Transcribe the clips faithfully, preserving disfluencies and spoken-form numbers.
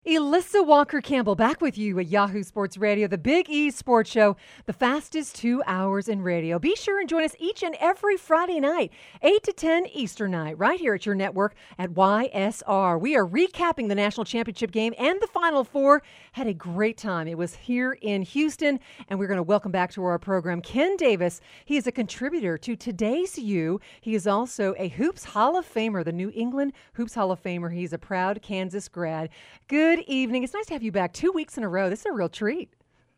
Elissa Walker-Campbell back with you at Yahoo Sports Radio, the Big E Sports Show, the fastest two hours in radio. Be sure and join us each and every Friday night, eight to ten Eastern night, right here at your network at Y S R. We are recapping the national championship game and the Final Four. Had a great time. It was here in Houston, and we're going to welcome back to our program Ken Davis. He is a contributor to Today's U. He is also a Hoops Hall of Famer, the New England Hoops Hall of Famer. He's a proud Kansas grad. Good evening. It's nice to have you back two weeks in a row. This is a real treat.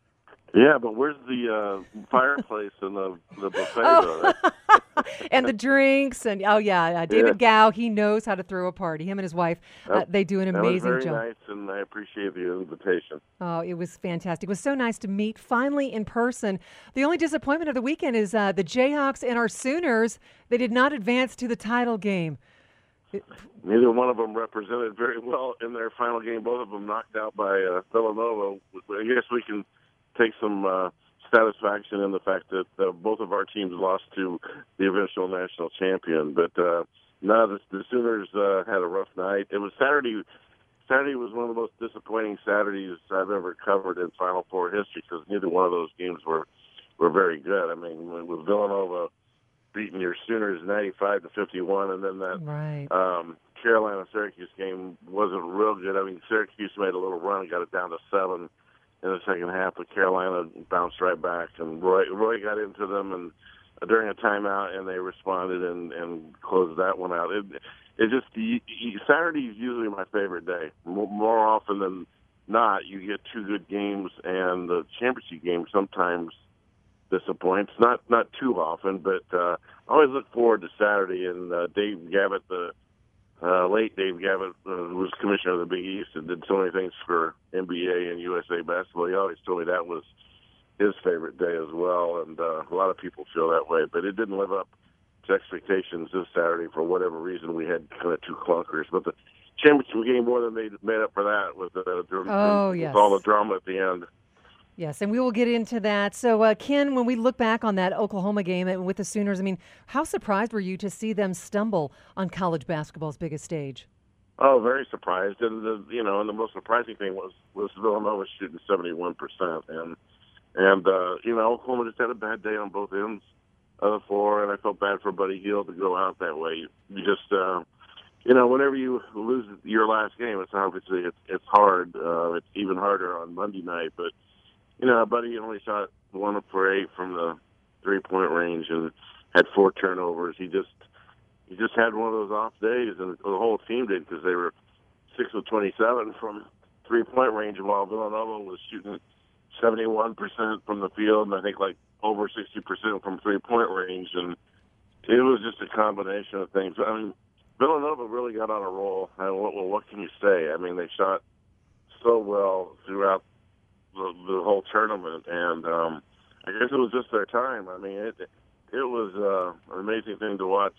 Yeah, but where's the uh, fireplace and the, the buffet? Oh. And the drinks. and Oh, yeah. Uh, David yeah. Gow, he knows how to throw a party. Him and his wife, uh, they do an amazing job. That was very job. nice, and I appreciate the invitation. Oh, it was fantastic. It was so nice to meet finally in person. The only disappointment of the weekend is uh, the Jayhawks and our Sooners. They did not advance to the title game. It, Neither one of them represented very well in their final game. Both of them knocked out by uh, Villanova. I guess we can take some uh, satisfaction in the fact that uh, both of our teams lost to the eventual national champion. But uh, no, the, the Sooners uh, had a rough night. It was Saturday. Saturday was one of the most disappointing Saturdays I've ever covered in Final Four history because neither one of those games were, were very good. I mean, with Villanova beating your Sooners ninety-five to fifty-one, and then that right. um, Carolina-Syracuse game wasn't real good. I mean, Syracuse made a little run and got it down to seven in the second half, but Carolina bounced right back, and Roy, Roy got into them and uh, during a timeout, and they responded and, and closed that one out. It, it just Saturday is usually my favorite day. More, more often than not, you get two good games, and the championship game sometimes disappoints. Not not too often, but uh, I always look forward to Saturday. And uh, Dave Gavitt, the uh, late Dave Gavitt, uh, was commissioner of the Big East and did so many things for N B A and U S A basketball. He always told me that was his favorite day as well, and uh, a lot of people feel that way. But it didn't live up to expectations this Saturday for whatever reason. We had kind of two clunkers, but the championship game more than made made up for that with, uh, oh, with yes. all the drama at the end. Yes, and we will get into that. So, uh, Ken, when we look back on that Oklahoma game with the Sooners, I mean, how surprised were you to see them stumble on college basketball's biggest stage? Oh, very surprised. And, the, you know, and the most surprising thing was, was Villanova shooting seventy-one percent. And, and uh, you know, Oklahoma just had a bad day on both ends of the floor, and I felt bad for Buddy Hield to go out that way. You just, uh, you know, whenever you lose your last game, it's obviously it's, it's hard. Uh, it's even harder on Monday night, but you know, Buddy only shot one up for eight from the three-point range and had four turnovers. He just he just had one of those off days, and the whole team did because they were six of twenty-seven from three-point range, while Villanova was shooting seventy-one percent from the field, and I think like over sixty percent from three-point range. And it was just a combination of things. I mean, Villanova really got on a roll. And what, well, what can you say? I mean, they shot so well throughout The, the whole tournament, and um, I guess it was just their time. I mean, it it was uh, an amazing thing to watch.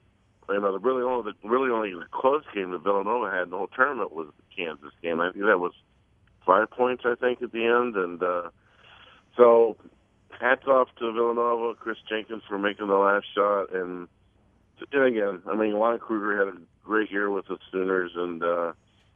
You know, the really only the really only the close game that Villanova had in the whole tournament was the Kansas game. I think that was five points, I think, at the end. And uh, so, hats off to Villanova, Chris Jenkins for making the last shot. And, and again, I mean, Lon Kruger had a great year with the Sooners, and. Uh,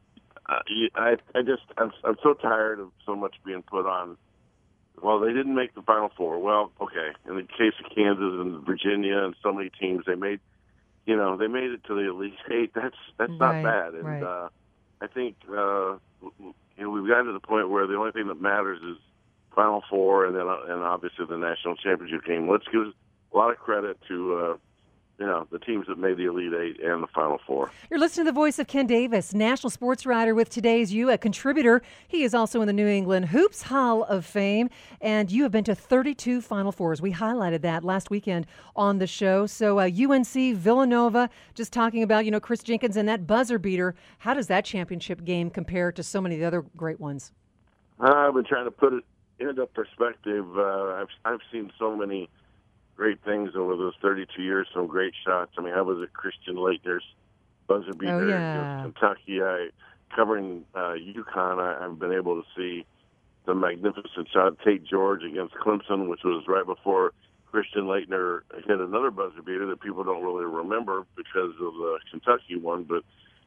I, I just, I'm, I'm so tired of so much being put on. Well, they didn't make the Final Four. Well, okay. In the case of Kansas and Virginia and so many teams, they made, you know, they made it to the Elite Eight. That's that's right, not bad. And right. uh, I think, uh, you know, we've gotten to the point where the only thing that matters is Final Four and then uh, and obviously the national championship game. Let's give a lot of credit to. Uh, You know, the teams that made the Elite Eight and the Final Four. You're listening to the voice of Ken Davis, national sports writer with Today's U, a contributor. He is also in the New England Hoops Hall of Fame, and you have been to thirty-two Final Fours. We highlighted that last weekend on the show. So uh, U N C, Villanova, just talking about, you know, Chris Jenkins and that buzzer beater. How does that championship game compare to so many of the other great ones? Uh, I've been trying to put it into perspective. Uh, I've, I've seen so many great things over those thirty-two years, some great shots. I mean, I was at Christian Laettner's buzzer beater oh, yeah. against Kentucky. I, covering uh, UConn, I, I've been able to see the magnificent shot Tate George against Clemson, which was right before Christian Laettner hit another buzzer beater that people don't really remember because of the Kentucky one. But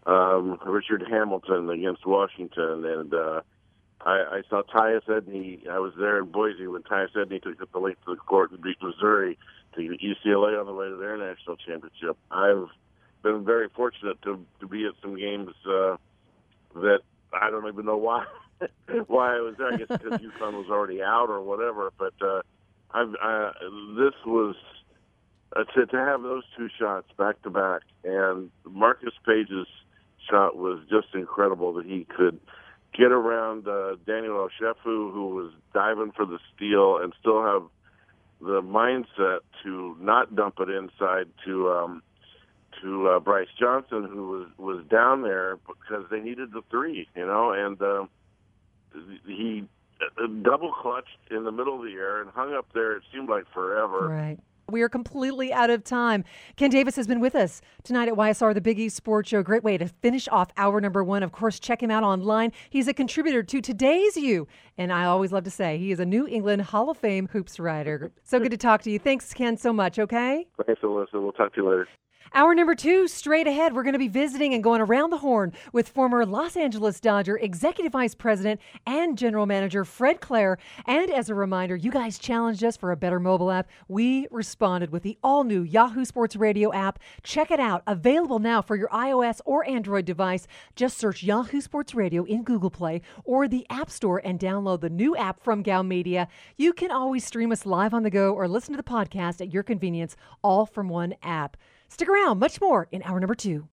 um, Richard Hamilton against Washington, and uh, I, I saw Tyus Edney. I was there in Boise when Tyus Edney took the length of the court and beat Missouri to U C L A on the way to their national championship. I've been very fortunate to to be at some games uh, that I don't even know why why I was there. I guess because UConn was already out or whatever. But uh, I've uh, this was uh, to to have those two shots back to back, and Marcus Page's shot was just incredible that he could get around uh, Daniel Oshefu, who was diving for the steal, and still have the mindset to not dump it inside to um, to uh, Bryce Johnson, who was, was down there because they needed the three, you know, and uh, he double clutched in the middle of the air and hung up there. It seemed like forever. Right. We are completely out of time. Ken Davis has been with us tonight at Y S R, the Big East Sports Show. Great way to finish off hour number one. Of course, check him out online. He's a contributor to Today's You. And I always love to say he is a New England Hall of Fame hoops writer. So good to talk to you. Thanks, Ken, so much, okay? Thanks, Alyssa. We'll talk to you later. Hour number two, straight ahead, we're going to be visiting and going around the horn with former Los Angeles Dodger Executive Vice President and General Manager Fred Clare. And as a reminder, you guys challenged us for a better mobile app. We responded with the all-new Yahoo Sports Radio app. Check it out. Available now for your iOS or Android device. Just search Yahoo Sports Radio in Google Play or the App Store and download the new app from Gow Media. You can always stream us live on the go or listen to the podcast at your convenience, all from one app. Stick around, much more in hour number two.